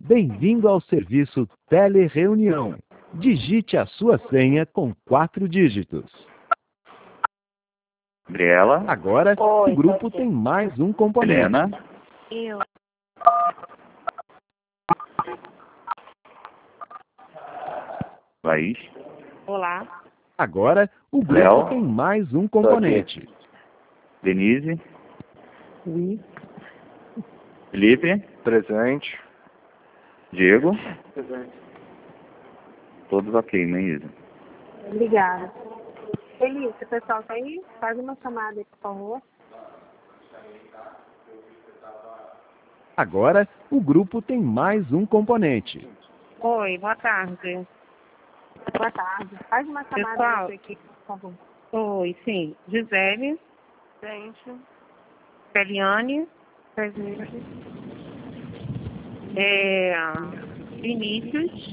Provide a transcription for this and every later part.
Bem-vindo ao serviço Telereunião. Digite a sua senha com 4 dígitos. Gabriela. Agora, Oi, o grupo pode ser. tem mais um componente. Helena. Eu. Laís. Olá. Agora, o grupo Léo. tem mais um componente. Denise. Sim. Felipe. Presente. Diego. Presente. Todos ok, né, Isa? Obrigada. Felipe, o pessoal tá aí? Faz uma chamada aí, por favor. Agora, o grupo tem mais um componente. Oi, boa tarde. Boa tarde. Faz uma chamada Pessoal. na sua equipe, por favor. Oi, sim. Gisele, Gente. Eliane, Presente. Vinícius,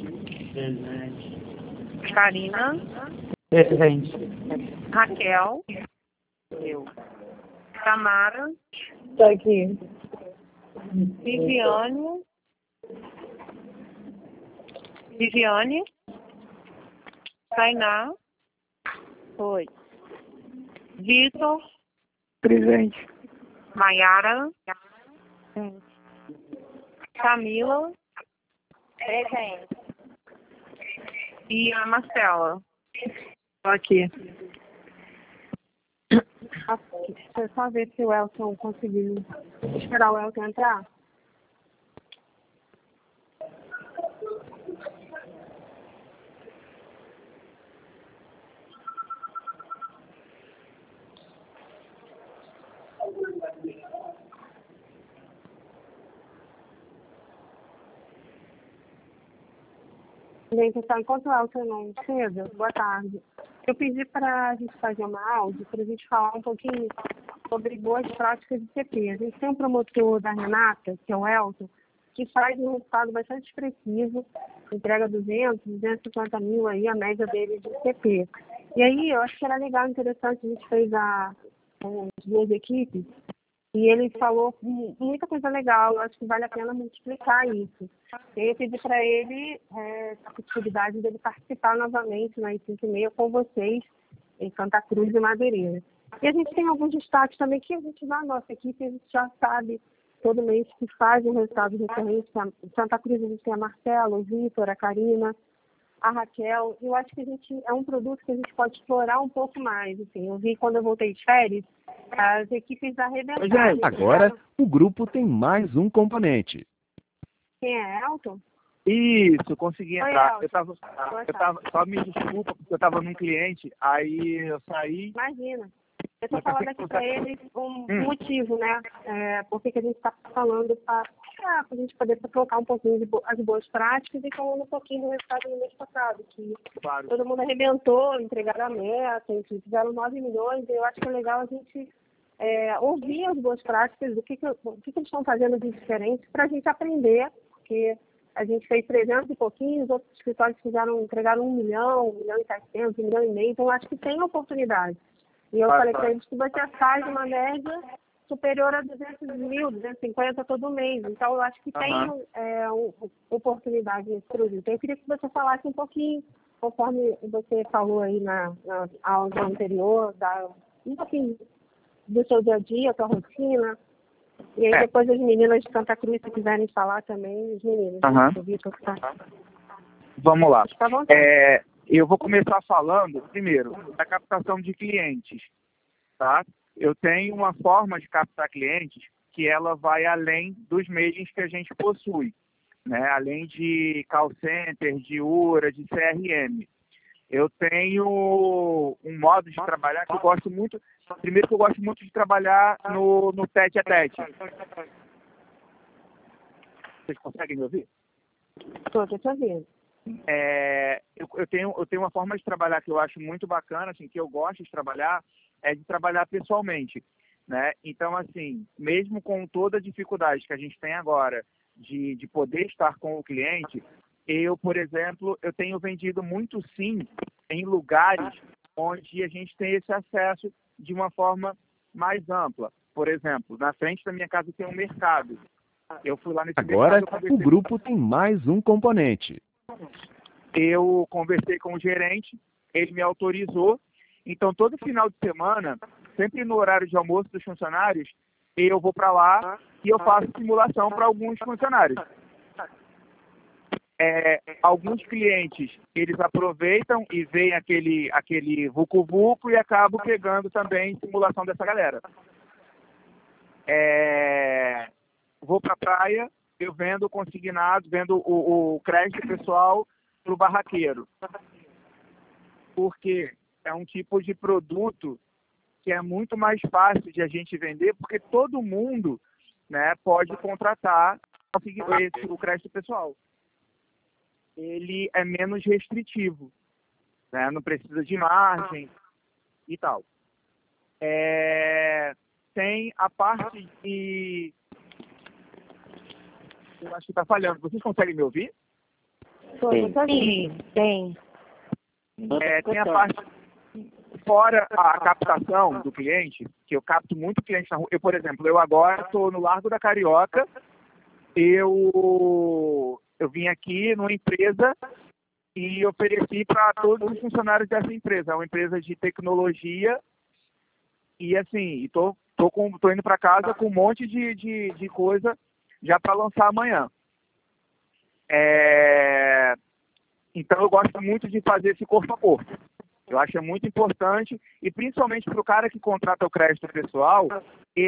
Karina, Presente. Raquel, Eu. Tamara, Tô aqui. Viviane, Tainá, Oi. Vitor, Presente. Maiara, Camila Presente. e a Marcela. Tô aqui. Deixa eu só ver se o Elton conseguiu. Esperar o Elton entrar. Gente, então, enquanto o Elton não chega, boa tarde. Eu pedi para a gente fazer uma áudio para a gente falar um pouquinho sobre boas práticas de CP. A gente tem um promotor da Renata, que é o Elton, que faz um resultado bastante expressivo, entrega 250 mil aí, a média dele de CP. E aí, eu acho que era legal, interessante, a gente fez com as duas equipes, e ele falou muita coisa legal, eu acho que vale a pena multiplicar isso. E aí eu pedi para ele a possibilidade dele participar novamente nas 5h30 com vocês em Santa Cruz e Madureira. E a gente tem alguns destaques também que a gente, na nossa equipe, a gente já sabe todo mês que faz um resultado recorrente. Em Santa Cruz a gente tem a Marcela, o Vitor, a Karina, a Raquel. Eu acho que a gente é um produto que a gente pode explorar um pouco mais. Assim, eu vi quando eu voltei de férias, as equipes arrebentaram. Agora, o grupo tem mais um componente. Quem é Elton? Isso, consegui Oi, entrar. Elton. Só me desculpa, porque eu tava num cliente, aí eu saí. Imagina. Eu estou falando aqui para eles um motivo, né? Por que a gente está falando para a gente poder colocar um pouquinho as boas práticas e falando um pouquinho do resultado do mês passado, que Claro. todo mundo arrebentou, entregaram a meta, enfim, fizeram 9 milhões, e eu acho que é legal a gente ouvir as boas práticas, o que eles estão fazendo de diferente, para a gente aprender, porque a gente fez 300 e pouquinhos, outros escritórios entregaram 1 milhão, 1 milhão e 700, 1 milhão e meio, então eu acho que tem oportunidade. E eu falei para eles que você faz uma média superior a 200 mil, 250 todo mês. Então, eu acho que tem oportunidade nesse produto. Eu queria que você falasse um pouquinho, conforme você falou aí na aula anterior, um pouquinho do seu dia a dia, sua rotina. E aí, depois as meninas de Santa Cruz, se quiserem falar também, os meninos. Vamos lá. Fica à vontade. Eu vou começar falando, primeiro, da captação de clientes, tá? Eu tenho uma forma de captar clientes que ela vai além dos meios que a gente possui, né? Além de call center, de URA, de CRM. Eu tenho um modo de trabalhar que eu gosto muito. Primeiro que eu gosto muito de trabalhar no tete a tete. Vocês conseguem me ouvir? Estou te ouvindo. Eu tenho uma forma de trabalhar que eu acho muito bacana, assim, que eu gosto de trabalhar, é de trabalhar pessoalmente, né? Então, assim, mesmo com toda a dificuldade que a gente tem agora de poder estar com o cliente, eu, por exemplo, eu tenho vendido muito sim em lugares onde a gente tem esse acesso de uma forma mais ampla. Por exemplo, na frente da minha casa tem um mercado. Eu fui lá nesse Agora, mercado, o grupo tem mais um componente. eu conversei com o gerente, ele me autorizou. Então, todo final de semana, sempre no horário de almoço dos funcionários, eu vou para lá e eu faço simulação para alguns funcionários. Alguns clientes, eles aproveitam e veem aquele vucu-vucu e acabam pegando também simulação dessa galera. Vou para a praia, eu vendo consignado, vendo o crédito pessoal para o barraqueiro. Porque é um tipo de produto que é muito mais fácil de a gente vender, porque todo mundo, né, pode contratar o crédito pessoal. Ele é menos restritivo, né? Não precisa de margem e tal. Tem a parte de... Eu acho que está falhando. Vocês conseguem me ouvir? Sim, tem. Tem a parte fora a captação do cliente, que eu capto muito cliente na rua. Eu, por exemplo, eu agora estou no Largo da Carioca, eu vim aqui numa empresa e ofereci para todos os funcionários dessa empresa. É uma empresa de tecnologia e, assim, tô indo para casa com um monte de coisa já para lançar amanhã. Então, eu gosto muito de fazer esse corpo a corpo. Eu acho muito importante, e principalmente para o cara que contrata o crédito pessoal, eu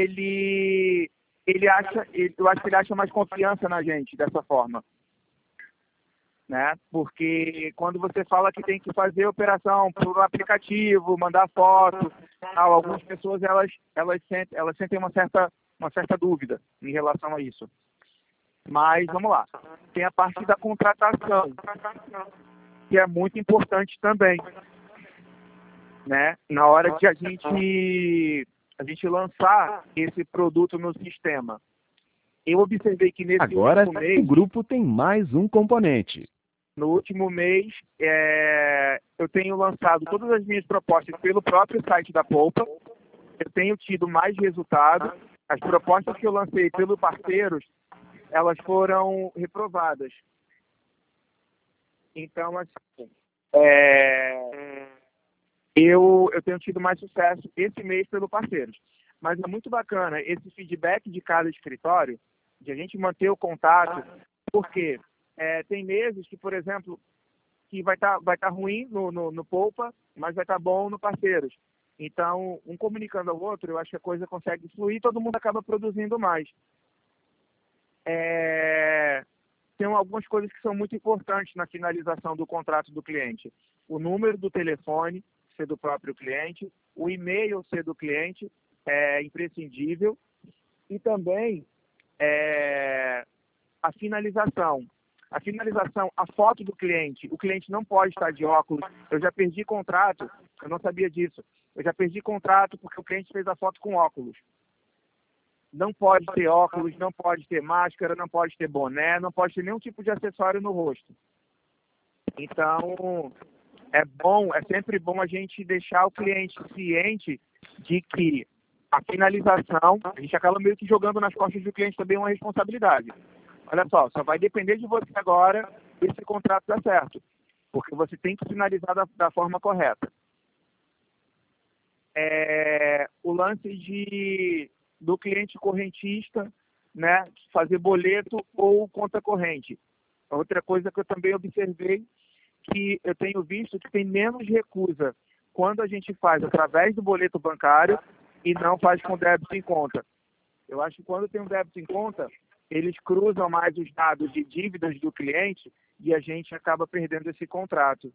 acho que ele acha mais confiança na gente dessa forma. Né? Porque quando você fala que tem que fazer operação por aplicativo, mandar foto, algumas pessoas elas sentem uma certa dúvida em relação a isso. Mas vamos lá, tem a parte da contratação, que é muito importante também, né? Na hora de a gente lançar esse produto no sistema. Eu observei que nesse Agora, último mês, o grupo tem mais um componente. no último mês, eu tenho lançado todas as minhas propostas pelo próprio site da Poupa. Eu tenho tido mais resultado. As propostas que eu lancei pelos parceiros, elas foram reprovadas. Então, assim, eu tenho tido mais sucesso esse mês pelos parceiros. Mas é muito bacana esse feedback de cada escritório, de a gente manter o contato, porque tem meses que, por exemplo, que vai tá ruim no Poupa, mas vai estar bom no Parceiros. Então, um comunicando ao outro, eu acho que a coisa consegue fluir e todo mundo acaba produzindo mais. Tem algumas coisas que são muito importantes na finalização do contrato do cliente. O número do telefone ser do próprio cliente, o e-mail ser do cliente, é imprescindível. E também a finalização. A finalização, a foto do cliente. O cliente não pode estar de óculos. Eu já perdi contrato, eu não sabia disso. Eu já perdi contrato porque o cliente fez a foto com óculos. Não pode ter óculos, não pode ter máscara, não pode ter boné, não pode ter nenhum tipo de acessório no rosto. Então, é sempre bom a gente deixar o cliente ciente de que a finalização, a gente acaba meio que jogando nas costas do cliente também uma responsabilidade. Olha só vai depender de você agora esse contrato dar certo, porque você tem que finalizar da forma correta. O lance do cliente correntista, né, fazer boleto ou conta corrente. Outra coisa que eu também observei, que eu tenho visto que tem menos recusa quando a gente faz através do boleto bancário e não faz com débito em conta. Eu acho que quando tem um débito em conta, eles cruzam mais os dados de dívidas do cliente e a gente acaba perdendo esse contrato.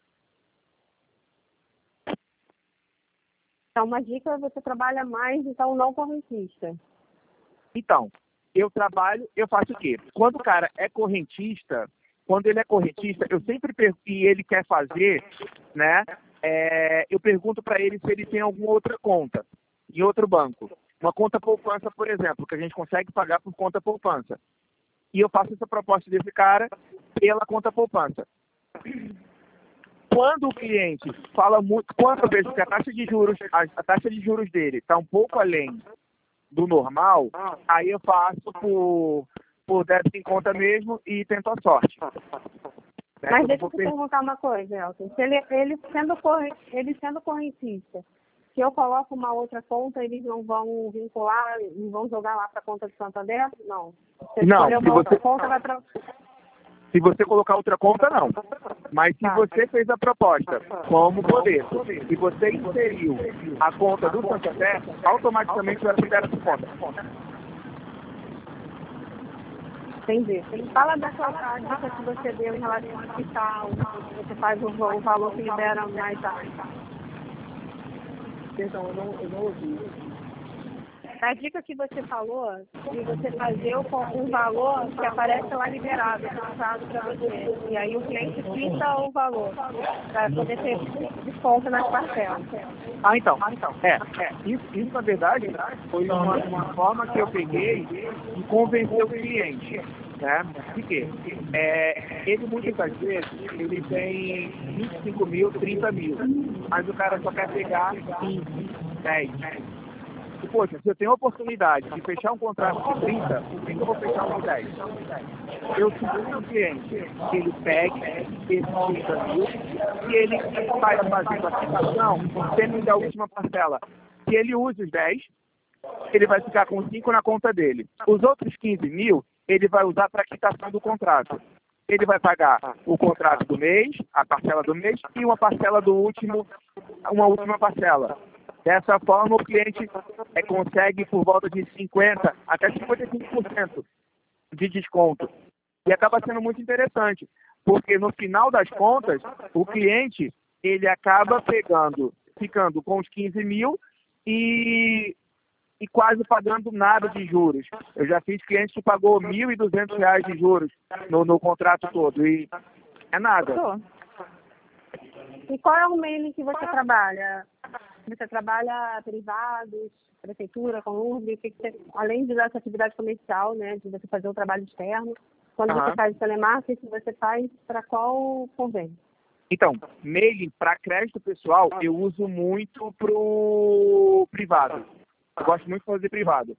Então, uma dica, você trabalha mais, então, não correntista. Então, eu faço o quê? Quando o cara é correntista, eu sempre pergunto, e ele quer fazer, né? Eu pergunto para ele se ele tem alguma outra conta em outro banco. Uma conta poupança, por exemplo, que a gente consegue pagar por conta poupança. E eu faço essa proposta desse cara pela conta poupança. Quando o cliente fala muito, quando eu vejo que a taxa de juros dele está um pouco além do normal, aí eu faço por débito em conta mesmo e tento a sorte. Né? Mas Eu deixa vou eu te per- perguntar uma coisa, Elton. Se ele sendo correntista, se eu coloco uma outra conta, eles não vão vincular, não vão jogar lá para a conta de Santander? Não. Se Não, escolher se uma outra você- conta, vai para... Se você colocar outra conta, não. Mas se Tá. você fez a proposta como boleto e você inseriu a conta do Santander, automaticamente vai para essa conta. Entendi. Fala dessa dica que você deu em relação ao hospital. Você faz o valor que libera mais tarde. Então, eu não ouvi. A dica que você falou de você fazer um valor que aparece lá liberado, passado para você. E aí o cliente quita o valor para poder ter desconto nas parcelas. Então. Isso, na verdade, foi uma forma que eu peguei de convencer o cliente. Né? De quê? Ele muitas das vezes, ele tem 25 mil, 30 mil, mas o cara só quer pegar 15, 10. E, poxa, se eu tenho a oportunidade de fechar um contrato de 30, por que eu vou fechar um de 10? Eu sugiro ao cliente que ele pegue esses 30 mil e ele vai fazer a aplicação, tendo da última parcela, que ele use os 10, ele vai ficar com 5 na conta dele. Os outros 15 mil, ele vai usar para a quitação do contrato. Ele vai pagar o contrato do mês, a parcela do mês, e uma parcela uma última parcela. Dessa forma, o cliente consegue por volta de 50% até 55% de desconto. E acaba sendo muito interessante, porque no final das contas, o cliente ele acaba ficando com os 15 mil e quase pagando nada de juros. Eu já fiz cliente que pagou R$ 1.200 de juros no contrato todo, e é nada. E qual é o mailing que você trabalha? Você trabalha privados, prefeitura, com URB, além dessa atividade comercial, né, de você fazer o trabalho externo, quando você faz telemarketing, você faz para qual convênio? Então, mailing para crédito pessoal, eu uso muito pro privado. Eu gosto muito de fazer privado.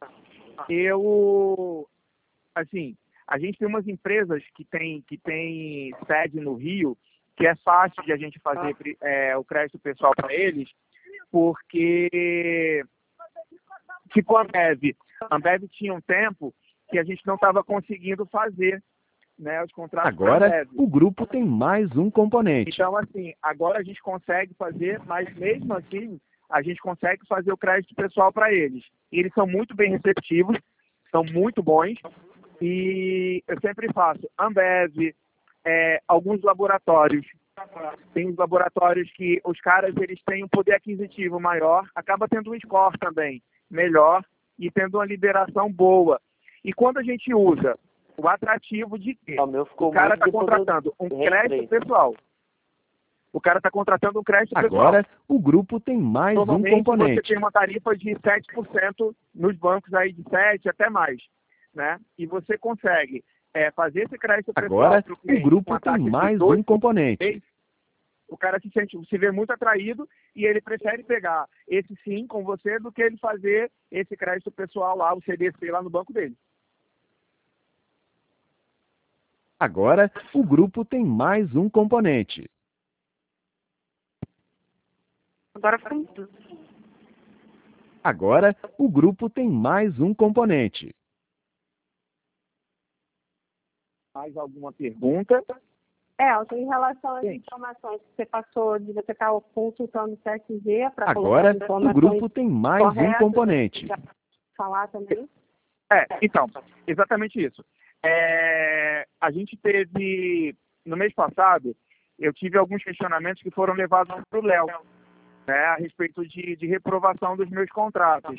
A gente tem umas empresas que tem sede no Rio, que é fácil de a gente fazer o crédito pessoal para eles, porque, tipo a Ambev tinha um tempo que a gente não estava conseguindo fazer, né, os contratos. Agora, o grupo tem mais um componente. Então, assim, agora a gente consegue fazer, mas mesmo assim, a gente consegue fazer o crédito pessoal para eles. E eles são muito bem receptivos, são muito bons, e eu sempre faço Ambev, alguns laboratórios. Tem os laboratórios que os caras eles têm um poder aquisitivo maior, acaba tendo um score também melhor e tendo uma liberação boa. E quando a gente usa o atrativo de que o cara está contratando um crédito pessoal. O cara está contratando um crédito pessoal. Agora, o grupo tem mais um Normalmente, componente. você tem uma tarifa de 7% nos bancos aí de 7% até mais. Né? E você consegue fazer esse crédito pessoal. Agora, pro o cliente grupo com a tem taxa de mais 2%, um componente. o cara se vê muito atraído e ele prefere pegar esse sim com você do que ele fazer esse crédito pessoal lá, o CDC lá no banco dele. Agora, o grupo tem mais um componente. Agora ficou tudo. Agora, o grupo tem mais um componente. Mais alguma pergunta? Elton, em relação às informações que você passou de você estar consultando o CSG para Agora, colocar o grupo tem mais um corretas, componente. falar também? Então, exatamente isso. A gente teve, no mês passado, eu tive alguns questionamentos que foram levados para o Léo, né, a respeito de reprovação dos meus contratos.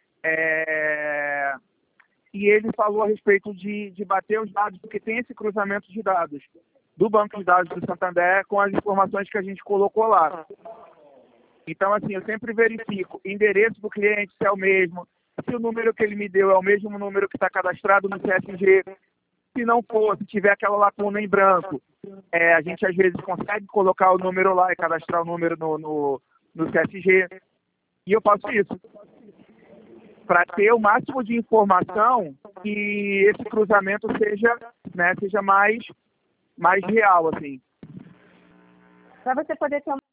E ele falou a respeito de bater os dados, porque tem esse cruzamento de dados do banco de dados do Santander com as informações que a gente colocou lá. Então, assim, eu sempre verifico endereço do cliente se é o mesmo, se o número que ele me deu é o mesmo número que está cadastrado no CSG. Se não for, se tiver aquela lacuna em branco, a gente às vezes consegue colocar o número lá e cadastrar o número no CSG. E eu faço isso para ter o máximo de informação que esse cruzamento seja, né, seja mais real, assim. Para você poder ter uma